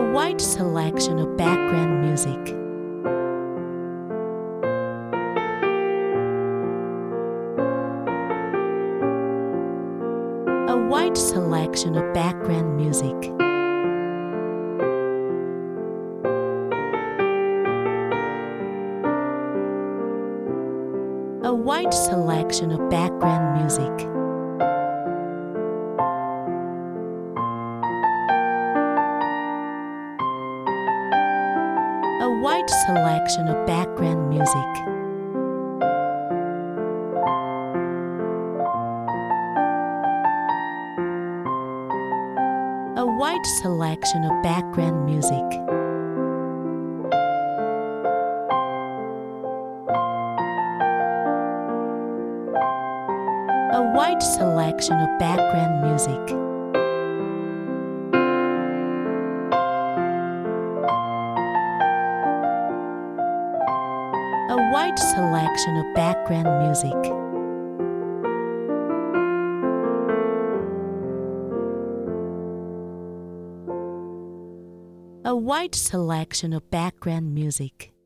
wide selection of background music. A wide selection of background music. A wide selection of background music. A wide selection of background music. A wide selection of background music. A wide selection of background music. A wide selection of background music. A wide selection of background music.